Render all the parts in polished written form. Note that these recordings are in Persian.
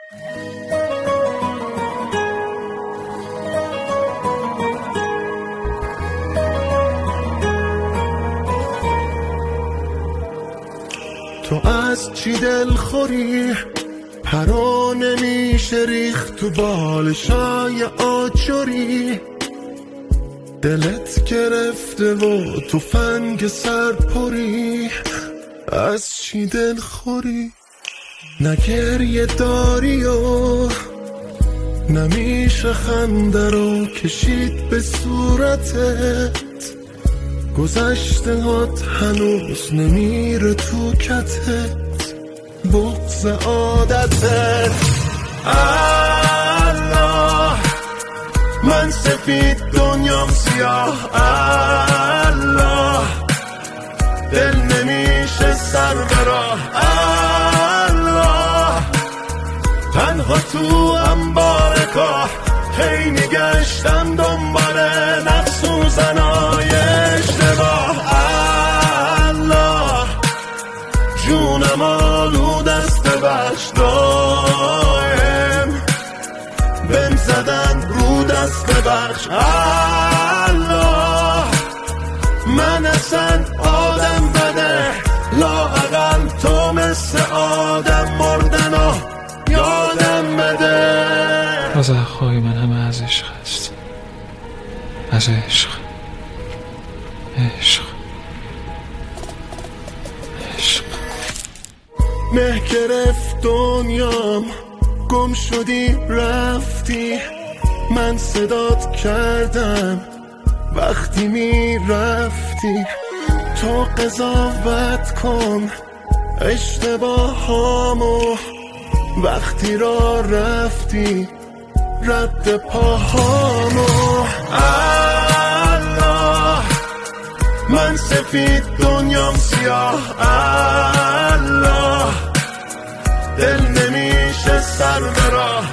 تو از چی دلخوری؟ پرا نمیشه ریخت تو بالشای آجوری، دلت گرفته و تو فنگ سرپری. از چی دلخوری؟ نه گریه داری و نمیشه خنده رو کشید به صورتت، گذشته هات هنوز نمیره تو کتت، بغض عادتت. الله من سفید دنیام سیاه، الله دل نمیشه سر براه، الله تنها تو انبار کاه، هی میگشتم دنبال نفس و زنای اشتباه. الله جونم آلود است ببخش، دائم بهم زدن رو دست ببخش. الله من اصلا آدم بده، لااقل تو مثل آدم مردن و یادم بده. از اخوای من همه از عشق هست، از عشق عشق عشق. مه گرفت دنیام، گم شدی رفتی، من صدات کردم وقتی می رفتی. تو قضاوت کن اشتباهامو، وقتی را رفتی رد پاهامو. الله من سفید دنیام سیاه، الله دل نمیشه سر براه،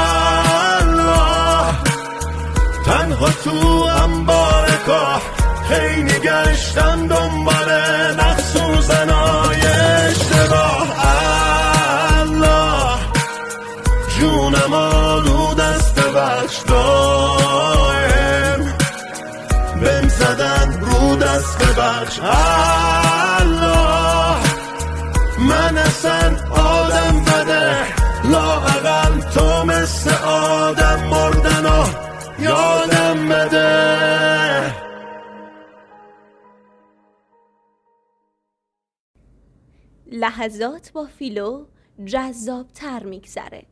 الله تنها تو انبار کاه، هی نگشتم دنبال نقص و زنای اشتباه. الله جونم آلود است ببخش، دائم بهم زدن رو دست ببخش. الله من اصلا آدم بده، لااقل تو مثل آدم مردن و یادم بده. لحظات با فیلو جذاب‌تر میگذره.